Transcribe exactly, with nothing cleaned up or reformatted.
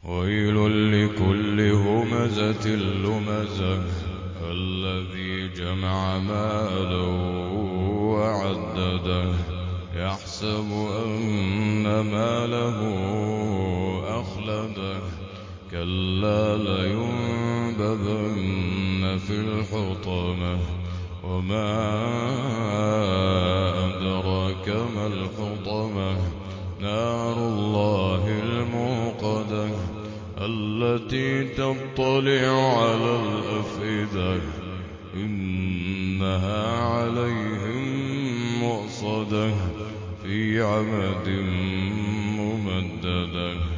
ويل لكل همزة لمزة الذي جمع مالا وعدده يحسب أن ماله أخلده كلا لينبذن في الحطمة وما أدراك ما الحطمة نار الله الموقدة التي تطلع على الأفئدة إنها عليهم مؤصدة في عمد ممددة.